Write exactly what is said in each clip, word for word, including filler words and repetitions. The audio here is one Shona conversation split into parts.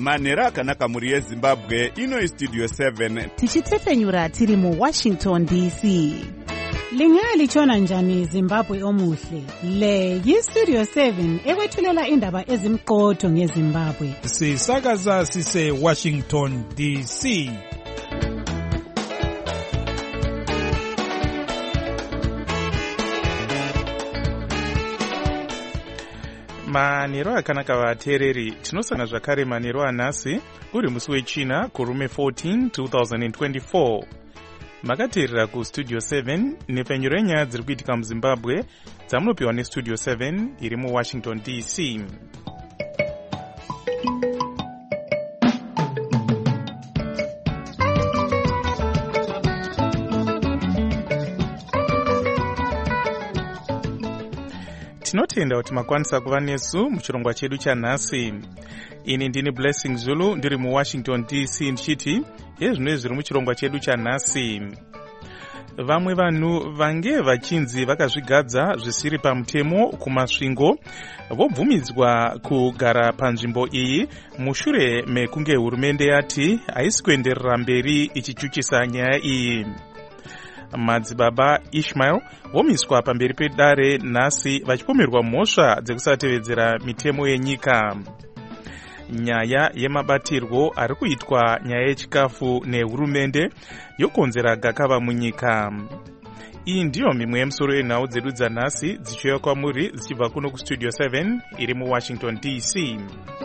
manhero akanaka mhuri yezimbabwe. Ino Studio seven tichitefenyura tiri mu Washington D C. Lingalitshona njani Zimbabwe omuhle? Le yi-Studio seven ekwethulela indaba ezimqotho ngeZimbabwe. Sisakaza sise Washington D C. Manhero akanaka vateereri, tinosangana zvakare manhero anhasi uri musi wechina kurume fourteen twenty twenty-four. Makateerera kuStudio seven nepfenyuro yenyaya dziri kuitika muZimbabwe dzamunopiwa neStudio seven iri muWashington D C. Tinotenda kuti makwanisa kuva nesu muchirongwa chedu chanhasi. Ini ndini Blessing Zulu ndiri muWashington D C ndichiti yezvino zviri muchirongwa chedu chanhasi. Vamwe vanhu vange vachinzi vakazvigadza zvisiri pamutemo kumasvingo vobvumidzwa kugara panzvimbo iyi mushure mekunge hurumende yati haisi kuenderera mberi ichichuchisa nyaya iyi. Madzibaba Ishmael vomiswa pamberi pedare nhasi vachipomerwa mhosva dzekusatevedzera mitemo yenyika. Nyaya yemabatirwo ari kuitwa nyaya yechikafu nehurumende yokonzera gakava munyika. Iyi ndiyo mimwe yemusoro yenhau dzedu dzanhasi dzichiuya kwamuri dzichibva kuno kuStudio seven iri muWashington D C.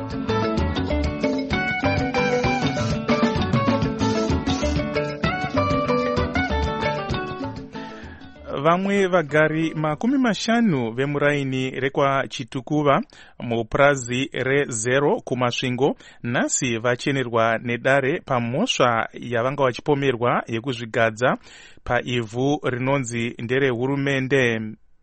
Vamwe vagari makumi mashanu vemuraini rekwa Chitukuva mupurazi rezero kumasvingo nhasi vachenerwa nedare pamhosva yavanga vachipomerwa yekuzvigadza paivhu rinonzi ndere hurumende.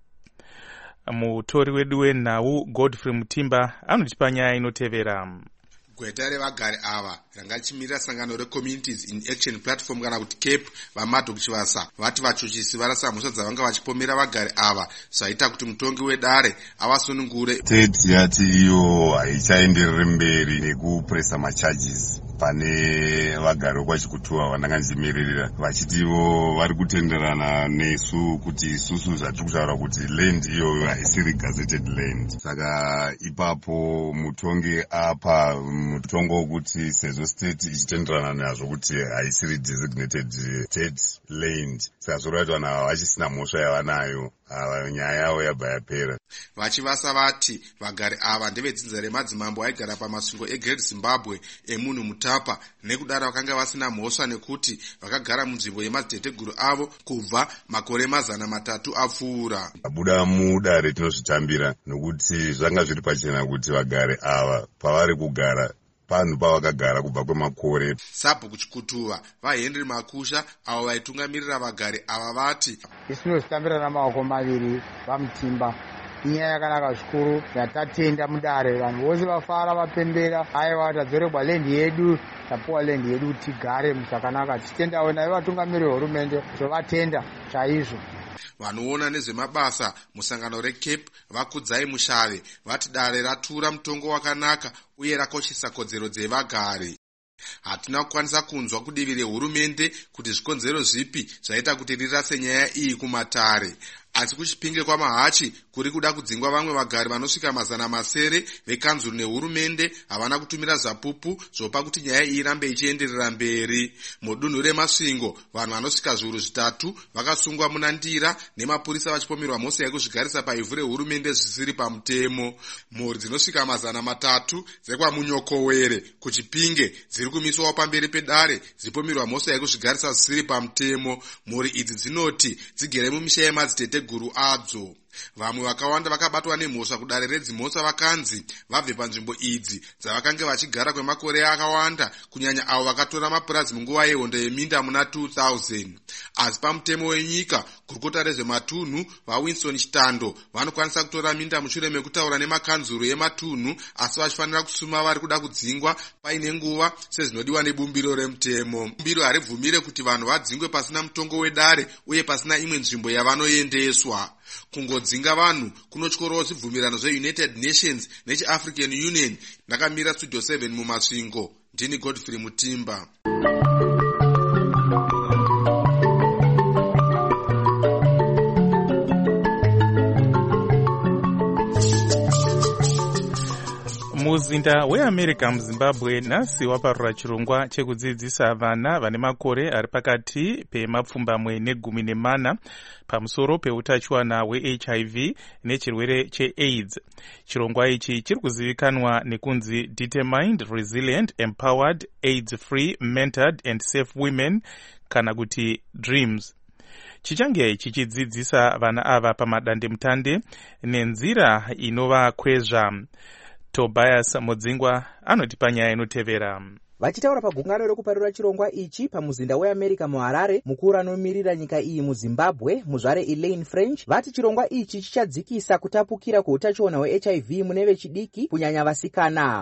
Mutori wedu wenhau Godfrey Mutimba anotipa nyaya inotevera. Gweta revagari ava rangachimirira sangano reCommunities in Action Platform kana kuti C A P vamadho kuchivasa vati vachuchisi varasa mhosva dzavanga vachipomera vagari ava zvaita kuti mutongi wedare avasunungure. State yati iyo haichaenderere mberi nekupuresa macharges pane vagari vokwachikutuwa vandanganzimiririra vachitivo vari kutenderana nesu kuti isusu zvatiri kutaura kuti land iyoyo haisiri gazetted land. Saka ipapo mutongi apa mutongo wokuti sezvo state ichitenderana nazvo kuti haisiri designated state land, saka zvoreva kuti vanhu ava vachisina mhosva yavanayo, ava nyaya yavo yabva yapera. Vachivasa vati vagari ava ndevedzinza remadzimambo aigara pamasvingo eGreat Zimbabwe emunhu Mutapa, nekudaro vakanga vasina mhosva nekuti vakagara munzvimbo yemadziteteguru avo kubva makore mazana matatu apfuura. Abuda mudare tinozvitambira nokuti zvanga zviri pachena kuti vagari ava pavari kugara panhu pavakagara kubva kwemakore. Sabhuku Chikutuva vaHenry Makusha avo vaitungamirira vagari ava vati isinozvitambira namaoko maviri vamutimba. Inyaya yakanaka zvikuru yatatenda mudare, vanhu vose vafara vapembera, aiwa tadzoregwa lendi yedu, tapuwa lendi yedu kuti tigare zvakanaka. Tichitendawo naye vatungamiri vehurumende zvovatenda chaizvo. Vanoona nezvemabasa musangano reC A P vakudzai Mushave vati dare ratura mutongo wakanaka uye rakoshesa kodzero dzevagari. Hatina kukwanisa kunzwa kudivi rehurumende kuti zvikonzero zvipi zvaita kuti rirase nyaya iyi kumatare. Asi kuchipinge kwamahachi kuri kuda kudzingwa vamwe vagari vanosvika mazana masere vekanzuru nehurumende havana kutumira zvapupu zvopa kuti nyaya iyi irambe ichienderera mberi. Mudunhu remasvingo vanhu vanosvika zviuru zvitatu vakasungwa muna ndira nemapurisa vachipomerwa mhosva yekuzvigarisa paivhu rehurumende zvisiri pamutemo. Mhuri dzinosvika mazana matatu dzekwamunyokowere kuchipinge dziri kumiswawo pamberi pedare dzipomerwa mhosva yekuzvigarisa zvisiri pamutemo. Mhuri idzi dzinoti dzigere mumisha yemadzitete guru adzo. Vamwe vakawanda vakabatwa nemhosva kudare redzimhosva vakanzi vabve panzvimbo idzi dzavakanga vachigara kwemakore akawanda, kunyanya avo vakatora mapurazi munguva yehondo yeminda muna two thousand. Asi pamutemo wenyika, gurukota rezvematunhu vaWinston Chitando vanokwanisa kutora minda mushure mekutaura nemakanzuru ematunhu, asi vachifanira kusuma vari kuda kudzingwa paine nguva sezvinodiwa nebumbiro remutemo. Bumbiro haribvumire kuti vanhu vadzingwe pasina mutongo wedare uye pasina imwe nzvimbo yavanoendeswa. kungodzinga vanhu kunotyorawo zvibvumirano zveunited nations nechiafrican union. Ndakamira studio seven mumasvingo. Ndini Godfrey Mutimba. Muzinda weAmerica muZimbabwe nhasi waparura chirongwa chekudzidzisa vana vane makore ari pakati pemapfumbamwe negumi nemana pamusoro peutachiwana hwe-H I V nechirwere che-AIDS. Chirongwa ichi chiri kuzivikanwa nekunzi Determined, Resilient, Empowered, AIDS-Free, Mentored and Safe Women, kana kuti DREAMS. Chichange chichidzidzisa vana ava pamadandemutande nenzira inovakwezva. Tobias Mudzingwa anotipa nyaya inotevera. Vachitaura pagungano rekuparura chirongwa ichi pamuzinda weAmerica muHarare, mukuru anomirira nyika iyi muZimbabwe, muzvare Elaine French, vati chirongwa ichi chichadzikisa kutapukira kweutachiona hwe-H I V mune vechidiki kunyanya vasikana.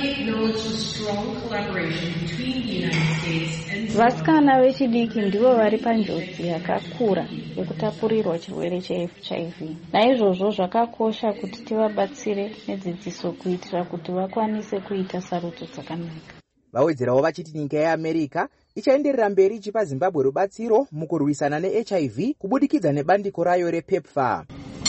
Vasikana vechidiki ndivo vari panjodzi yakakura yekutapurirwa chirwere che-H I V. Naizvozvo zvakakosha kuti tivabatsire nedzidziso kuitira kuti vakwanise kuita sarudzo dzakanaka. Vawedzerawo vachiti nyika yeAmerica ichaenderera mberi ichipa Zimbabwe rubatsiro mukurwisana ne-H I V kubudikidza nebandiko rayo rePEPFAR.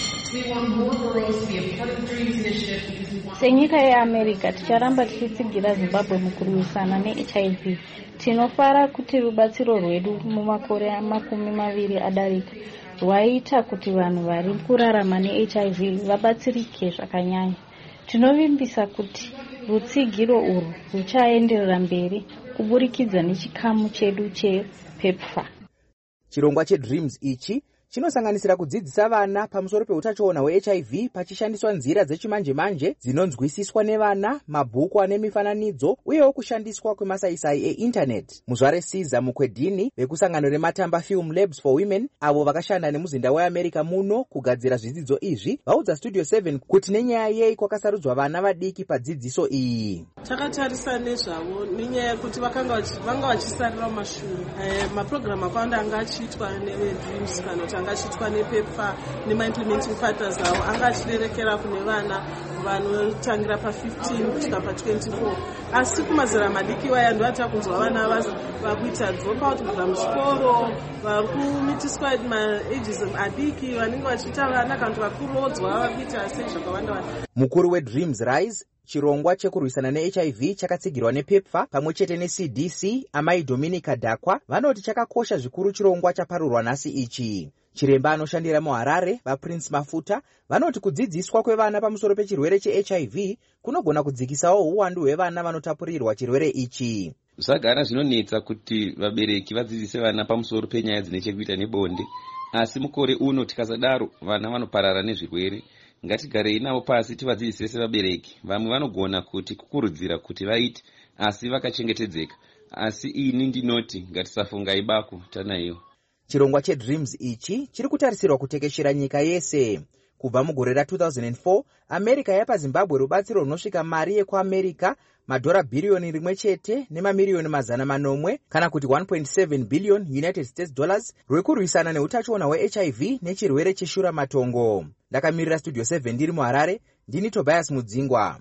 Senyika yeAmerica ticharamba tichitsigira Zimbabwe mukurwisana ne-H I V. Tinofara kuti rubatsiro rwedu mumakore makumi maviri adarika rwaita kuti vanhu vari kurarama ne-H I V vabatsirike zvakanyanya. Tinovimbisa kuti rutsigiro urwu ruchaenderera mberi kuburikidza nechikamu chedu chePEPFAR. Chirongwa cheDREAMS ichi chinosanganisira kudzidzisa vana pamusoro peutachiona hwe-H I V pachishandiswa nzira dzechimanje manje dzinonzwisiswa nevana, mabhuku ane mifananidzo uyewo kushandiswa kwemasaisai einternet. Muzvare Caesar Mukwedini vekusangano rematamba Film Labs for Women avo vakashanda nemuzinda weAmerica muno kugadzira zvidzidzo izvi vaudza Studio seven kuti nenyaya yei kwakasarudzwa vana vadiki padzidziso iyi. Takatarisa nezvavo nenyaya yekuti vakanga vanga vachisarira mumashure. Eh, maprogram akawanda anga achiitwa neDREAMS kana kuti anga achiitwa nePEPFAR nema-implementing partners avo anga achirerekera kune vana vanotangira pa15 kusvika pa24. Asi kumazera madiki vaya ndovatava kunzwa vana vakuita dropout kubva muchikoro, vari kumitiswa maages adiki, vanenge vachiita vana kana kuti vakurodzwa vakuita sei zvakawanda wanda. Mukuru weDREAMS Rise, chirongwa chekurwisana ne-H I V chakatsigirwa nePEPFAR pamwe chete neC D C, amai Dominica Dakwa vanoti chakakosha zvikuru chirongwa chaparurwa nhasi ichi. Chiremba anoshandira muHarare vaPrince Mafuta vanoti kudzidziswa kwevana pamusoro pechirwere che-H I V kunogona kudzikisawo uwandu hwevana vanotapurirwa chirwere ichi. Zvagara zvinonetsa kuti vabereki vadzidzise vana pamusoro penyaya dzine chekuita nebonde, asi mukore uno tikasadaro vana vanoparara nezvirwere. Ngatigarei navo pasi tivadzidzise sevabereki. Vamwe vanogona kuti kukurudzira kuti vaite asi vakachengetedzeka, asi ini ndinoti ngatisafungai bako tanaiyo. Chirongwa cheDREAMS ichi chiri kutarisirwa kutekeshera nyika yese. Kubva mugore ra2004 America yapa Zimbabwe rubatsiro runosvika mari yekuAmerica madhora bhiriyoni rimwe chete nemamiliyoni mazana manomwe kana kuti one point seven billion United States dollars rwekurwisana neutachiona hwe-H I V nechirwere cheshura matongo. Ndakamirira Studio seven ndiri muHarare, ndini Tobias Mudzingwa.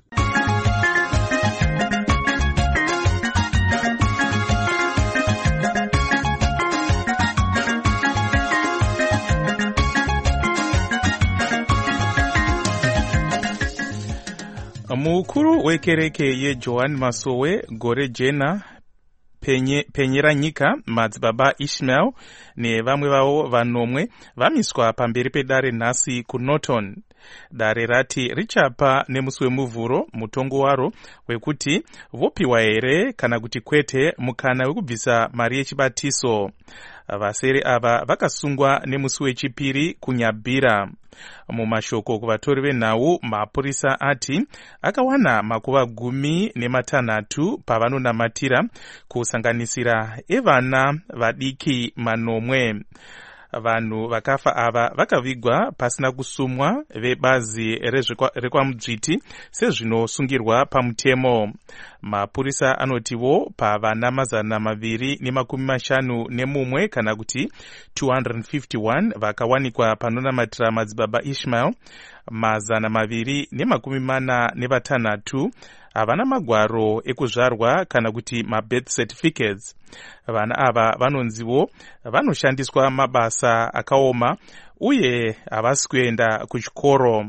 Mukuru wekereke yeJohn Masowe gore jena penye, penyera nyika madzibaba Ishmael nevamwe vavo vanomwe vamiswa pamberi pedare nhasi kuNorton. Dare rati richapa nemusi wemuvhuro mutongo waro wekuti vopiwa here kana kuti kwete mukana wekubvisa mari yechibatiso. Vasere ava vakasungwa nemusi wechipiri kunyabhira. Mumashoko kuvatori venhau mapurisa ati akawana makuva gumi nematanhatu pavanonamatira kusanganisira evana vadiki manomwe. vanhu vakafa ava vakavigwa pasina kusumwa vebazi rekwamudzviti sezvinosungirwa pamutemo. Mapurisa anotiwo pavana mazana maviri nemakumi mashanu nemumwe kana kuti two hundred fifty-one vakawanikwa panonamatira madzibaba Ishmael, mazana maviri nemakumi mana nevatanhatu havana magwaro ekuzvarwa kana kuti mabirth certificates. Vana ava vanonziwo vanoshandiswa mabasa akaoma uye havasi kuenda kuchikoro.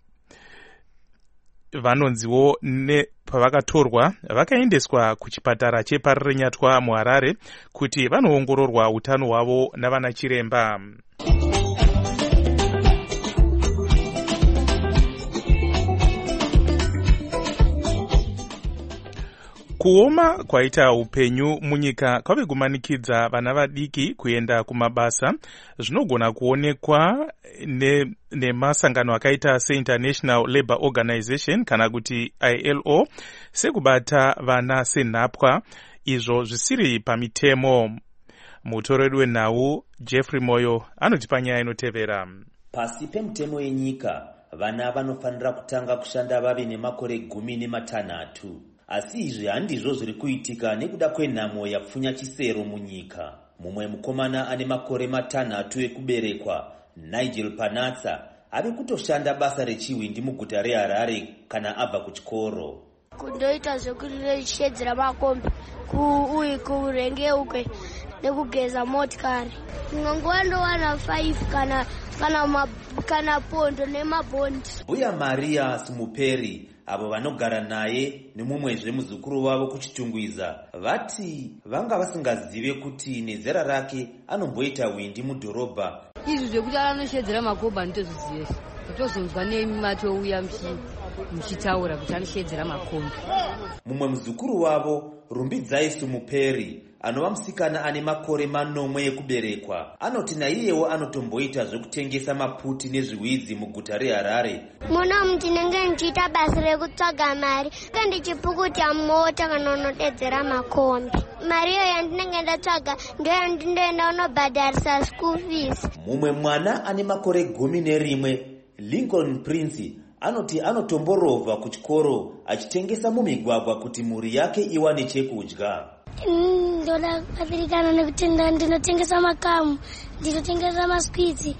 Vanonziwo pavakatorwa vakaendeswa kuchipatara cheParirenyatwa muHarare kuti vanoongororwa utano hwavo navana chiremba. Kuoma kwaita upenyu munyika kwave kumanikidza vana vadiki kuenda kumabasa zvinogona kuonekwa nemasangano ne akaita seInternational Labour Organization kana kuti I L O sekubata vana senhapwa, izvo zvisiri pamitemo. Mutoreri wenhau Jeffrey Moyo anoti panyaya inotevera. Pasi pemutemo yenyika vana vanofanira kutanga kushanda vave nemakore gumi nematanhatu. Asi izvi handizvo zviri kuitika nekuda kwenhamo yapfunya chisero munyika. Mumwe mukomana ane makore matanhatu ekuberekwa, Nigel Panatsa, ave kutoshanda basa rechiwindi muguta reHarare kana abva kuchikoro. Kundoita zvekureshedzera makombi uye kurengeuke nekugeza motikari. Nguva ndowana five kana kana kana pondo nemabhondi. Uya Maria Smuperi avo vanogara naye nemumwezve muzukuru wavo kuchitungwiza vati vanga vasingazive kuti nezera rake anomboita windi mudhorobha. Izvi zvekuti anoshedzera makombi nditozvizive, totozonzwa nematouya muchitaura kuti anoshedzera makombi. Mumwe muzukuru wavo Rumbidzai Smuperi anova musikana ane makore manomwe ekuberekwa anoti naiyewo anotomboita zvekutengesa maputi nezviwidzi muguta reHarare. Muna ndinenge ndichiita basa rekutsvaga mari ndichipukuta mota kana unodedzera makombi. Mari iyo yandinenge ndatsvaga ndiyo yandindoenda unobhadharisa school fees. Mumwe mwana ane makore gumi nerimwe, Lincoln Prince, anoti anotomborovha kuchikoro achitengesa mumigwagwa kuti mhuri yake iwane chekudya. Ndoda kubatsirikana nekuti ndinotengesa makamu, ndinotengesa maswitsi,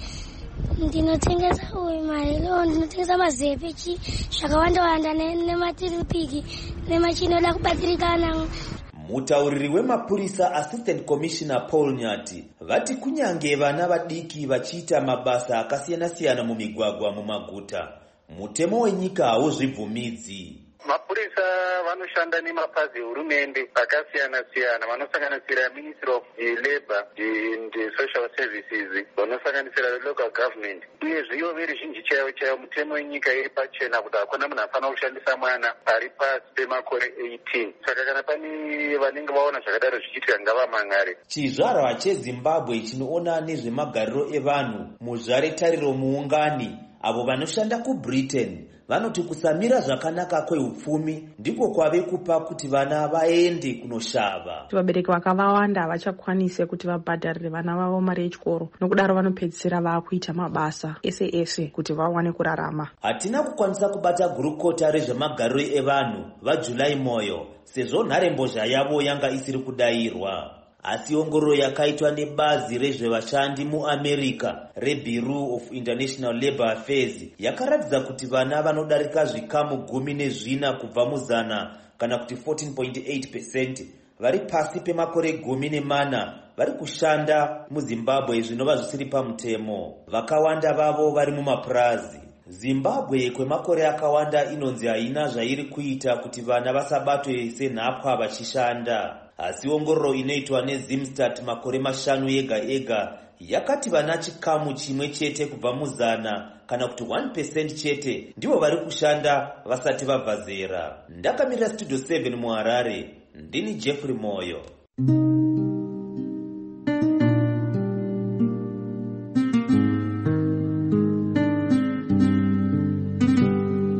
ndinotengesa uyu mailo, ndinotengesa mazepe zvakawanda wanda nematiripiki nemachinoda kubatsirikana. Mutauriri wemapurisa Assistant Commissioner Paul Nyati vati kunyange vana vadiki vachiita mabasa akasiyana-siyana mumigwagwa mumaguta, mutemo wenyika hauzvibvumidzi. Mapurisa vanoshanda nemapazi ehurumende akasiyana siyana vanosanganisira Ministry of Labour and Social Services, vanosanganisira local government. Uyezve ivo veruzhinji chaivo chaivo mutemo wenyika iri pachena kuti hakuna munhu afanira kushandisa mwana ari pasi pemakore eighteen. Saka kana pane vanenge vaona zvakadaro zvichiitika ngavamangare. Chizvarwa cheZimbabwe chinoona nezvemagariro evanhu muzvare tariro muungani avo vanoshanda kuBritain vanoti kusamira zvakanaka kweupfumi ndiko kwave kupa kuti vana vaende kunoshava. Vabereki vakawanda havachakwanise kuti vabhadharire vana vavo mari yechikoro, nokudaro vanopedzisira vakuita mabasa ese ese kuti vawane kurarama. Hatina kukwanisa kubata gurukota rezvemagariro evanhu vaJulai Moyo sezvo nharembozha yavo yanga isiri kudayirwa. Asi ongororo yakaitwa nebazi rezvevashandi muAmerica reBureau of International Labour Affairs yakaratidza kuti vana vanodarika zvikamu gumi nezvina kubva muzana kana kuti fourteen point eight percent vari pasi pemakore gumi nemana vari kushanda muZimbabwe zvinova zvisiri pamutemo. Vakawanda vavo vari mumapurazi. Zimbabwe kwemakore akawanda inonzi haina zvairi kuita kuti vana vasabatwe senhapwa vachishanda. Asi ongororo inoitwa neZimstat makore mashanu ega ega yakati vana chikamu chimwe chete kubva muzana kana kuti one percent chete ndivo vari kushanda vasati vabva zera. Ndakamirira Studio seven muHarare, ndini Jeffrey Moyo.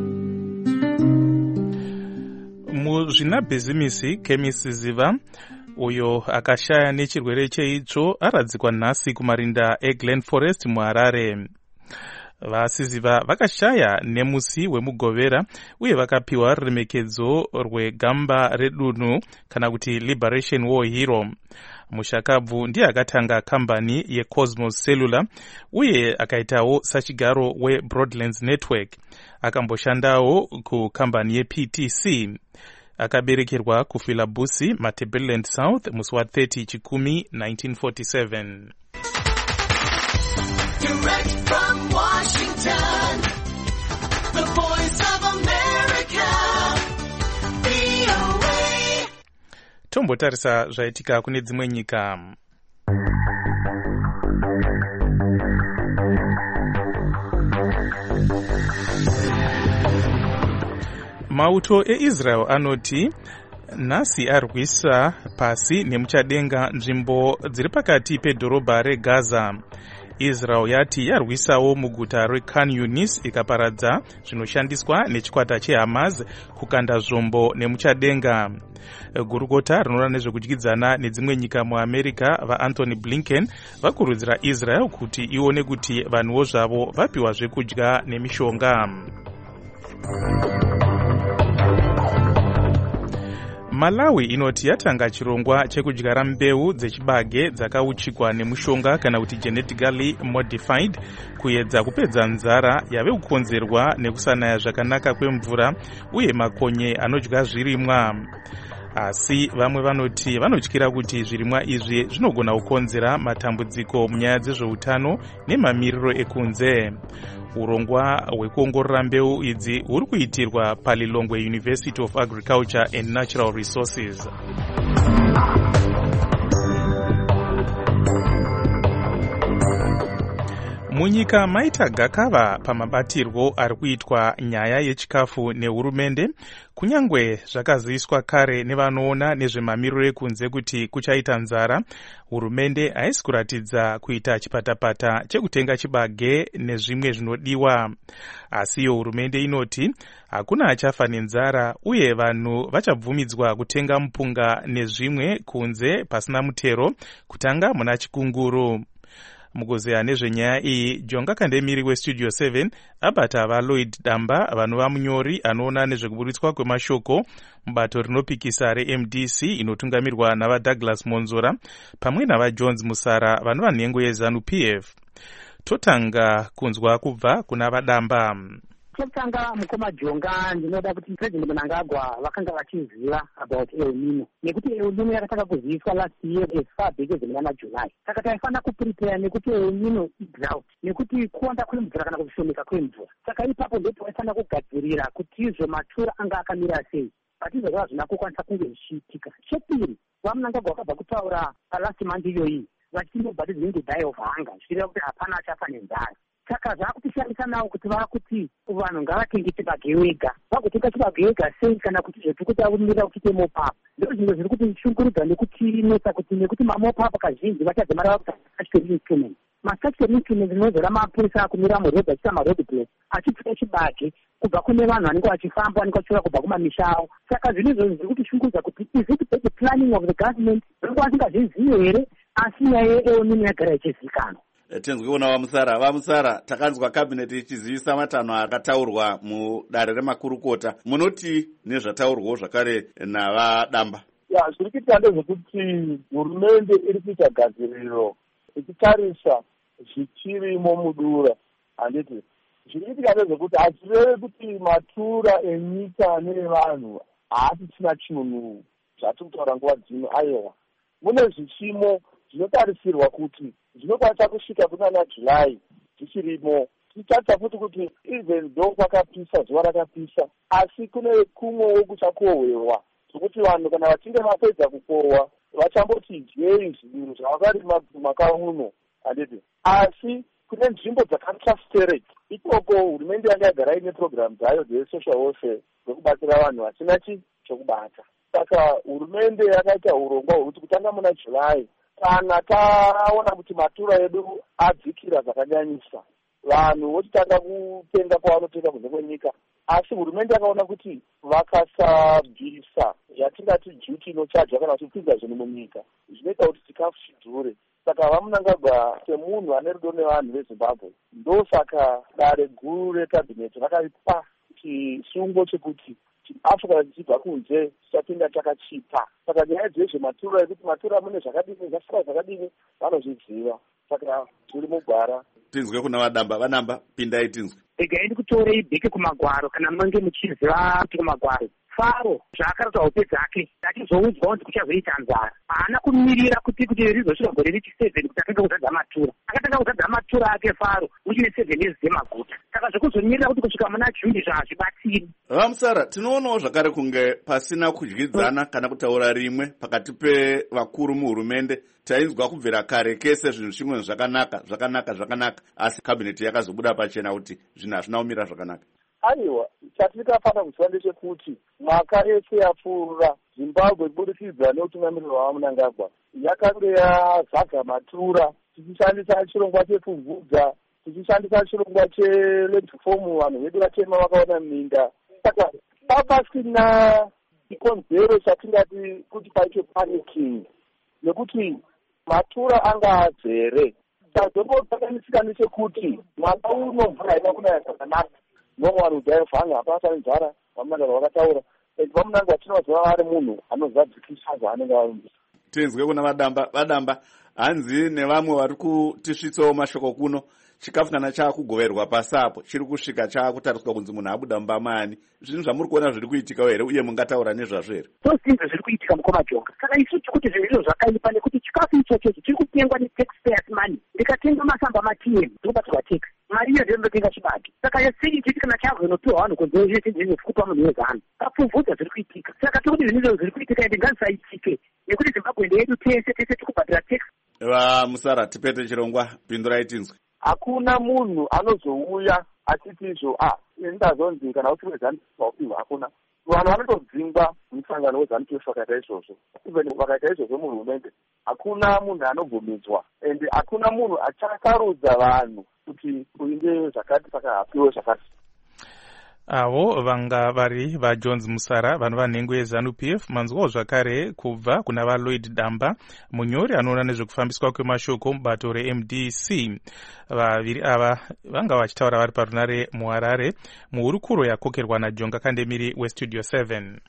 Muzvina bhizimisi Chemist Ziva uyo akashaya nechirwere cheitsvo aradzikwa nhasi kumarinda eGlen Forest muHarare. Vasiziva vakashaya nemusi wemugovera uye vakapiwa ruremekedzo rwegamba redunhu kana kuti Liberation War Hero. Mushakabvu ndiye akatanga kambani yeCosmos Cellular uye akaitawo sachigaro weBroadlands Network. Akamboshandawo kukambani yeP T C. Akaberekerwa kuFilabusi, Matabeleland South musi wa thirty Chikumi nineteen forty-seven. Direct from Washington, the voice of America, V O A. Tombotarisa zvaitika kune dzimwe nyika. Mauto eIsrael anoti nhasi arwisa pasi nemuchadenga nzvimbo dziri pakati pedhorobha reGaza. Israel yati yarwisawo muguta reKhan Yunis ikaparadza zvinoshandiswa nechikwata cheHamas kukanda zvombo nemuchadenga. Gurukota rinoona nezvekudyidzana nedzimwe nyika muAmerica vaAnthony Blinken vakurudzira Israel kuti ione kuti vanhuwo zvavo vapiwa zvekudya nemishonga. Malawi inoti yatanga chirongwa chekudyara mbeu dzechibage dzakauchikwa nemushonga kana kuti genetically modified kuedza kupedza nzara yave kukonzerwa nekusanaya zvakanaka kwemvura uye makonye anodya zvirimwa. Asi vamwe vanoti vanotyira kuti zvirimwa izvi zvinogona kukonzera matambudziko munyaya dzezveutano nemamiriro ekunze. Urongwa hwekuongorora mbeu idzi huri kuitirwa paLilongwe University of Agriculture and Natural Resources. Munyika maita gakava pamabatirwo ari kuitwa nyaya yechikafu nehurumende, kunyangwe zvakaziviswa kare nevanoona nezvemamiriro ekunze kuti kuchaita nzara. Hurumende haisi kuratidza kuita chipatapata chekutenga chibage nezvimwe zvinodiwa. Asiyo hurumende inoti hakuna achafa nenzara uye vanhu vachabvumidzwa kutenga mupunga nezvimwe kunze pasina mutero kutanga muna chikunguru. Mukuzeya nezvenyaya iyi, Jonga Kandemiri weStudio seven abata vaLloyd Damba vanova munyori anoona nezvekuburitswa kwemashoko mubato rinopikisa reM D C inotungamirwa navaDouglas Monzora pamwe navaJones Musara vanova nhengo yeZanu P F. Totanga kunzwa kubva kuna vaDamba. Chekutanga mukoma Jonga, ndinoda kuti President Mnangagwa vakanga vachiziva about El Nino. Nekuti El Nino yakataka kuziviswa last year as far back as mwana July. Saka taifana kuprepare nekuti El Nino drought, nekuti kuwanda kwemvura kana kushomeka kwemvura. Saka ipapo ndipo taifana kugadzirira kuti izvo matura anga akamira sei. Patizvo zvava zvina kukwanisa kunge zvichiitika. Chepiri, vaMnangagwa vakabva kutaura last month iyoyi vachiti but is going to die of hunger. Zvireva kuti hapana achafa nenzara. Saka zvakutishandisa nawo kuti vakuti vanhu ngavatenge chibage wega. Vagotenga chibage wega sei kana kuti zvekuti aumira kuchite mopapa. Ndizvo zvimwe zviri kuti shungurudza nekuti nesa kuti nekuti mamopapa kazhinji vachadzimara vakuti instrument. Mastatutory instrument dzinozora mapurisa akumira murodhi achita maroad block achipfuka chibage kubva kune vanhu vanenge vachifamba vanenge vachiuya kubva kumamisha avo. Saka zvinhu izvozvo zviri kutishungurudza kuti is it the planning of the government vanenge vasingazvizivi here asi nyaya yeEl Nino yagara ichizivikanwa. Tenzwiona vamusara vamusara takanzwa kabineti ichizivisa matanho akataurwa mudare remakurukota. Munoti nezvataurwawo zvakare navadamba? Ya, zviri kuitika ndezvekuti hurumende iri kuita gadziriro ichitarisa zvichirimo mudura. Handiti zviri kuitika ndezvekuti hatireve kuti matura enyika nevanhu haasisina chinhu zvatiri kutaura nguva dzino. Aiwa, mune zvichimo zvinotarisirwa kuti zvinokwanisa kusvika kunana July zvichirimo. Tichatarisa futi kuti even though kwakapisa zuva rakapisa asi kune kumwewo kuchakohwewa zvokuti vanhu kana vachinge vapedza kukohwa vachamboti dyei zvinhu zvavakarima mumaka uno. Handiti asi kune nzvimbo dzakaclustered ikoko hurumende yanga yagara ine program dzayo dzesocial welfare dzekubatsira vanhu vasina chi chokubata. Saka hurumende yakaita urongwa hwekuti kutanga muna July kana taona kuti matura edu adzikira zvakanyanyisa vanhu vochitanga kutenga kwavanotenga kunze kwenyika asi hurumende yakaona kuti vakasabvisa yatingati duty inochajwa kana vachipinza zvinhu munyika zvinoita kuti chikafu chidhure. Saka vamunangagwa semunhu ane rudo nevanhu vezimbabwe ndosaka dare guru rekabhineti vakaipa chisungo chekuti chikafu kana chichibva kunze chichapinda chakachipa. Saka nyaya dzezvematura ekuti matura mune zvakadini zvasara zvakadini vanozviziva, saka zviri mugwara. Tinzwe kuna vadamba. Vanamba pindai tinzwe. Regai ndikutorei bheke kumagwaro kana mange muchiziva kuti kumagwaro Faro zvaakaratidza hope dzake achizoudzwa kuti kuchazoita nzara haana kumirira kuti kuti rizosvika gore rechisevhen kuti atanga kuzadza matura. Akatanga kuzadza matura ake Faro uchine sevhen yezi dzemaguta. Saka zvekuzomirira kuti kusvika muna Juni zvazvibatsiri. Vamusara, tinoonawo zvakare kunge pasina kudyidzana kana kutaura rimwe pakati pevakuru muhurumende. Tainzwa kubvira kare kese zvinhu zvimwe zvakanaka zvakanaka zvakanaka asi kabineti yakazobuda pachena kuti zvinhu hazvina kumira zvakanaka. Aiwa, chatirikafana kuziva ndechekuti mwaka yese yapfuura Zimbabwe kubudikidza neutungamiriro waMnangagwa yakanga yazaga matura tichishandisa chirongwa chepfumvudza, tichishandisa chirongwa cheleptifomu, vanhu vedu vatema vakaona minda. Saka papasina chikonzero chatingati kuti paite paniking nekuti matura anga azere. Chazombodzakanisika nechekuti mwaka uno mvura haina kunaya zvakanaka. Nomwe vanhu kudhaya hapasa nenzara, vamunangagwa vakataura. Vamunangagwa tinoziva vari munhu anozadzikisa zvaanenge arumbisa. Tinzwe kuna vadamba. Vadamba, hanzi nevamwe vari kutisvitsawo mashoko kuno chikafu kana chaakugoverwa pasapo chiri kusvika chaakutariswa kunzi munhu abuda mumba maani. Zvinhu zvamuri kuona zviri kuitika here uye mungataura nezvazvo here? Tozvinhu zviri kuitika mukomajonga. Saka isu tikuti zvinhu izvo zvakaipa nekuti chikafu ichocho chiri kutengwa netaxpayers money. Ndikatenga masamba matm ndinobatsirwa tax. Mari iyo ndinotenga chibage. Saka yasei chiti kana chazonopiwa vanhu kunze zvese zvinokupa munhu wezana. Kapfumvudza zviri kuitika. Saka tikuti zvinhu izvo zviri kuitika ende ngazisaitike nekuti Zimbabwe ndeyedu tese tese tikubhadhira tax. Vamusara, tipete chirongwa, pindurai tinzwe. Hakuna munhu anozouya achiti izvo ah ndazonzi kana usiwe zanu paupiwa. Hakuna vanhu vanotodzingwa musangano wezanu vakaita izvozvo. Even vakaita izvozvo muhurumende hakuna munhu anobvumidzwa ende hakuna munhu achakarudza vanhu kuti uinde zvakati saka hapiwe zvakati. Avo vanga vari vaJones Musara vanova nhengo yeZANU-P F. Manzwawo zvakare kubva kuna vaLloyd Damba, munyori anoona nezvekufambiswa kwemashoko mubato reM D C. Vaviri ava vanga vachitaura vari parunare muHarare muhurukuro yakokerwa naJonga Kandemiri weStudio seven.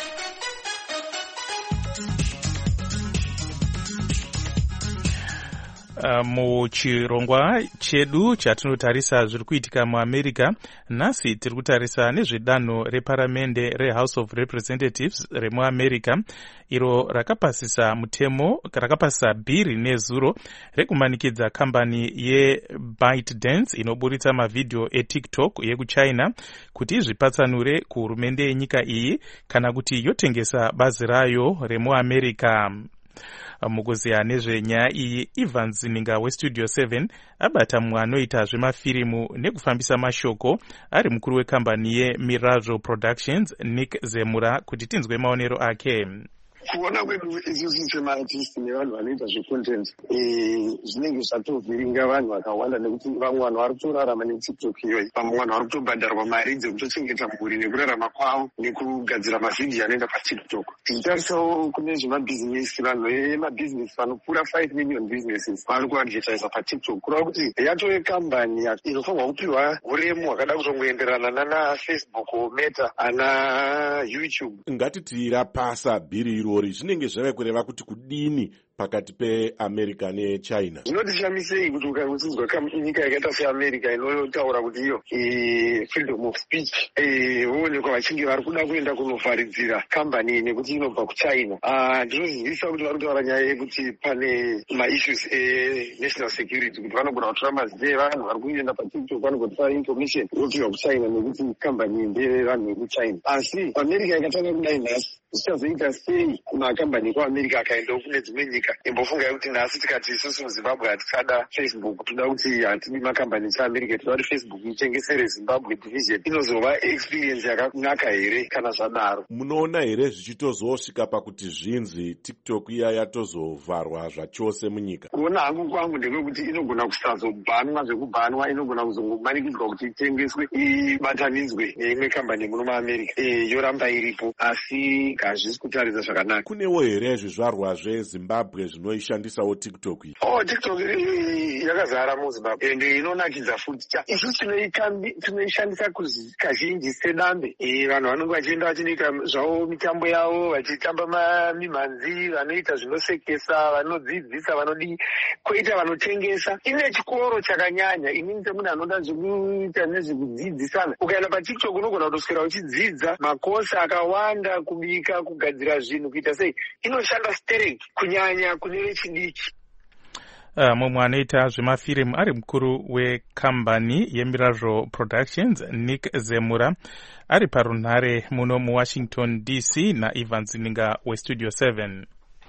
Uh, muchirongwa chedu chatinotarisa zviri kuitika muAmerica, nhasi tiri kutarisa nezvedanho reparamende reHouse of Representatives remuAmerica iro rakapasisa mutemo rakapasisa bhiri nezuro rekumanikidza kambani yeBytedance inoburitsa mavhidhiyo eTikTok yekuchina kuti izvipatsanure kuhurumende yenyika iyi kana kuti yotengesa bazi rayo remuAmerica. Mukuziya nezvenyaya iyi, Ivan Zininga weStudio seven abata mumwe anoita zvemafirimu nekufambisa mashoko ari mukuru wekambani yeMirajo Productions, Nick Zemura, kuti tinzwe maonero ake. Kuona kwedu isusu semaartisti nevanhu vanoita zvecontent zvinenge zvatovhiringa vanhu vakawanda nekuti vamwe vanhu vari kutorarama neTikTok iyoyi, vamwe vanhu vari kutobhadharwa mari dzekutochengeta mhuri nekurarama kwavo nekugadzira mavhidhiyo anoenda paTikTok. Tichitarisawo kune zvemabhizinesi, vanhu vemabhizinesi vanopfuura five million businesses vari kuadvertisa paTikTok, kureva kuti yatove kambani inofanirwa kupiwa uremu hwakada kutongoenderana nana Facebook, Meta, ana YouTube. Ngati rapasa bhiri irori zvinenge zvave kureva kuti kudini pakati peAmerica neChina. Zvinotishamisei kuti ukakusinzwa nyika yakaita seAmerica inotaura kuti iyo freedom of speech voonekwa vachinge vari kuda kuenda kunovharidzira kambani nekuti inobva kuChina. Ndinozivisa kuti vari kutaura nyaya yekuti pane maissues enational security, kuti vanogona kutora mazita evanhu vari kuenda paTikTok, vanogotora information vopiwa kuChina nekuti kambani ndevanhu vekuChina. Asi America ikatanga kudai nhasi zvichazoita sei makambani ekuamerica akaendawo kune dzimwe nyika? imbofungai kuti nhasi tikati isusu muzimbabwe hatisada Facebook, toda kuti hatidi makambani echiamerica, toda kuti Facebook itengesere Zimbabwe division, inozova experience yakanaka here kana zvadaro? Munoona here zvichitozosvika pakuti zvinzi TikTok iya yatozovharwa zvachose munyika? Kuona hangu kwangu ndekuti inogona kusazobhanwa zvekubhanwa, inogona kuzongomanikidzwa kuti itengeswe ibatanidzwe neimwe kambani muno muamerica, e, yoramba iripo, asi hazvisi kutarisa zvakanaka. Kunewo here zvizvarwa zvezimbabwe zvinoishandisawo TikTok iyi? Oh, TikTok yakazara muzimbabwe ende inonakidza futi. Isusu tinoishandisa kazhinji sedambe. Vanhu vanenge vachienda vachinoita zvavo mitambo yavo, vachitamba mimhanzi, vanoita zvinosekesa, vanodzidzisa, vanodii, koita vanotengesa. Ine chikoro chakanyanya. Inini semunhu anoda zvekuita nezvekudzidzisana, ukaenda paTikTok unogona kutoswera uchidzidza makosi akawanda, kubika, kugadzira zvinhu, kuita sei. Inoshanda stereki kunyanya kune vechidiki. Uh, mumwe anoita zvemafirimu ari mukuru wekambani yeMirazo Productions, Nick Zemura, ari parunhare muno muWashington D C naIvan Zininga weStudio seven.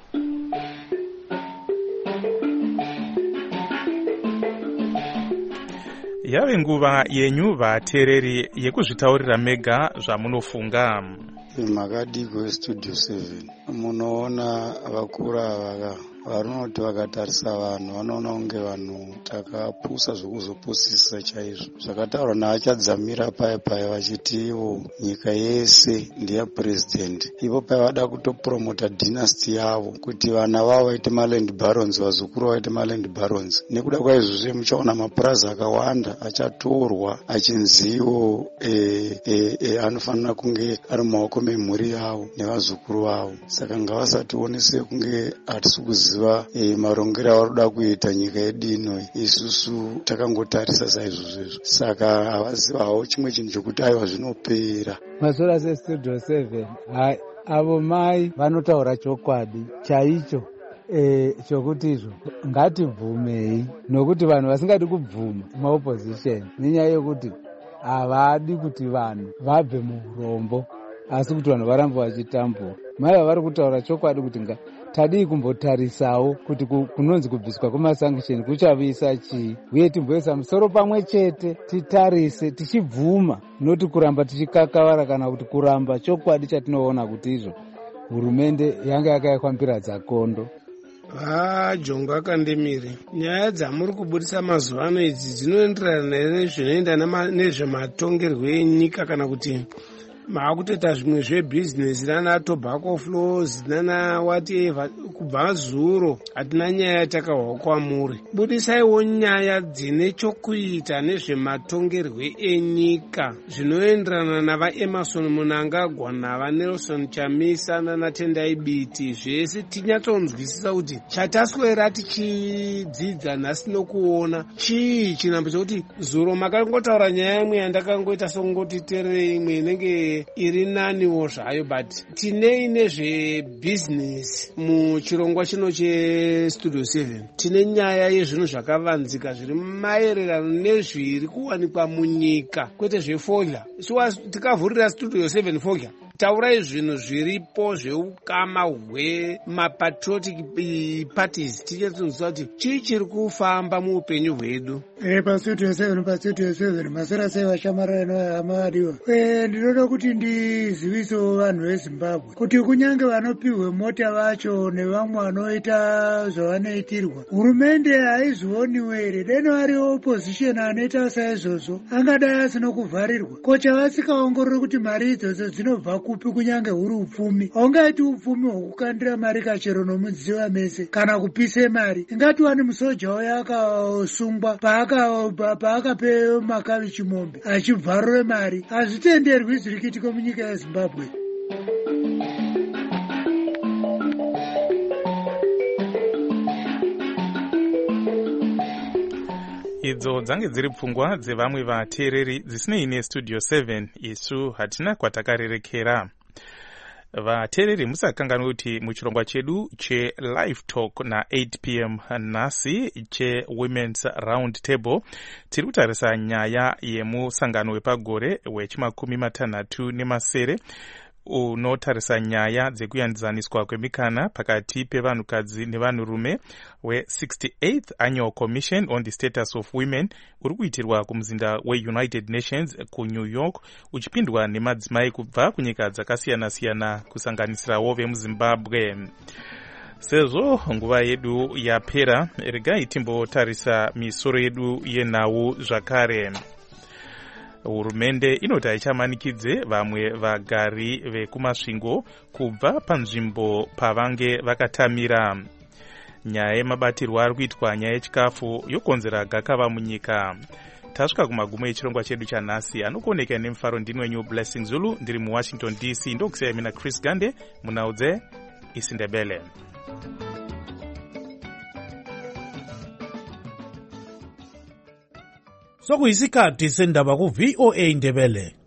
Yave nguva yenyu vateereri yekuzvitaurira mega zvamunofunga. Makadi kweStudio seven munoona vakuru ava varinoti vakatarisa vanhu vanoona kunge vanhu takapusa zvokuzopusisa chaizvo. Zvakataurwa naachadzamira paya paya vachiti ivo nyika yese ndeyapurezidendi. Ivo paya vada kutopromota dynasty yavo kuti vana vavo vaite maland barons, vazukuru vaite maland barons. Nekuda kwaizvozvo muchaona mapurazi akawanda achatorwa achinziwo e, e, e, anofanira kunge ari mumaoko memhuri yavo nevazukuru vavo. Saka ngavasatiwonese kunge hatisi kuziva E, marongero avarikuda kuita nyika yedu ino. Isusu takangotarisa saizvozvo, saka havazivawo chimwe chinhu chokuti aiwa zvinopera. Masora seStudio seven, hai avo mai vanotaura chokwadi chaicho e, chokuti izvo ngatibvumei, nokuti vanhu vasingadi kubvuma maopposition nenyaya yokuti havadi kuti vanhu vabve muurombo, asi kuti vanhu varambe vachitambura. Mai vavari kutaura chokwadi kuti nga tadii kumbotarisawo kuti kunonzi kubviswa kwemasanction kuchavisa chii, uye timboisa musoro pamwe chete titarise tichibvuma, noti kuramba tichikakavara kana kuti kuramba chokwadi chatinoona kuti izvo hurumende yanga yakaekwa mbira dzakondo. Ah, Jongo akandemire. Nyaya dzamuri kubudisa mazuva ano idzi dzinoenderana nezvinoenda nezvematongerwo enyika kana kuti maakutoita zvimwe zvebhizinesi nana tobacco flows nana whatever. Kubva zuro hatina nyaya yatakahwa kwamuri. Budisaiwo nyaya dzine chokuita nezvematongerwo enyika zvinoenderana navaEmerson Mnangagwa navaNelson Chamisa naNatendai Biti. Zvese tinyatsonzwisisa kuti chataswera tichidzidza nhasi nokuona chii chinhambo chokuti zuro makangotaura nyaya imwe yandakangoita songoti terere imwe inenge iri naniwo zvayo, but tinei nezvebhizinesi muchirongwa chino cheStudio seven. Tine nyaya yezvinhu zvakavanzika zviri maererano nezviri kuwanikwa munyika, kwete zvefolya. Tikavhurira Studio seven folya, taurai zvinhu zviripo zveukama hwemapatriotic parties, tichatsonzwa kuti chii chiri kufamba muupenyu hwedu. Eh, paStudio seven paStudio seven masera sei vashamarara nehamadiwa. Eh, ndinoda kuti ndizivisewo vanhu veZimbabwe kuti kunyange vanopihwe mota vacho nevamwe vanoita zvavanoitirwa, hurumende haizioniwo here. Deno ari opposition anoita saizvozvo angadai asina kuvharirwa. Kocha vasikaongorori kuti mari idzodzo dzinobva kupi, kunyange huri upfumi. Haungaiti upfumi hwekukandira mari kachero nomudziwa mese kana kupise mari. Ingatiwani musoja uya akasungwa paakape makavichi mombe achibvarure mari. Hazvitenderwi zviri kuitika munyika yeZimbabwe. Idzo dzange dziri pfungwa dzevamwe vateereri dzisinei neStudio seven. Isu hatina kwatakarerekera. Vateereri musakanganwe kuti muchirongwa chedu cheLive Talk na eight p m nhasi cheWomen's Round Table tiri kutarisa nyaya yemusangano wepagore wechimakumi matanhatu nemasere unotarisa nyaya dzekuyanzaniswa kwemikana pakati pevanhukadzi nevanhurume we-sixty-eighth Annual Commission on the Status of Women uri kuitirwa kumuzinda weUnited Nations kuNew York, uchipindwa nemadzimai kubva kunyika dzakasiyana-siyana kusanganisirawo vemuZimbabwe. Sezvo nguva yedu yapera, regai timbotarisa misoro yedu yenhau zvakare. Hurumende inoti haichamanikidze vamwe vagari vekumasvingo kubva panzvimbo pavange vakatamira. Nyaya yemabatirwo ari kuitwa nyaya yechikafu yokonzera gakava munyika. Tasvika kumagumo echirongwa chedu chanhasi, anokuoneka nemufaro ndini wenyu Blessing Zulu, ndiri muWashington D C. Ndokusiyai mina Chris Gande munaudze isiNdebele. Sokuyisikhathi sendaba ku V O A Ndebele.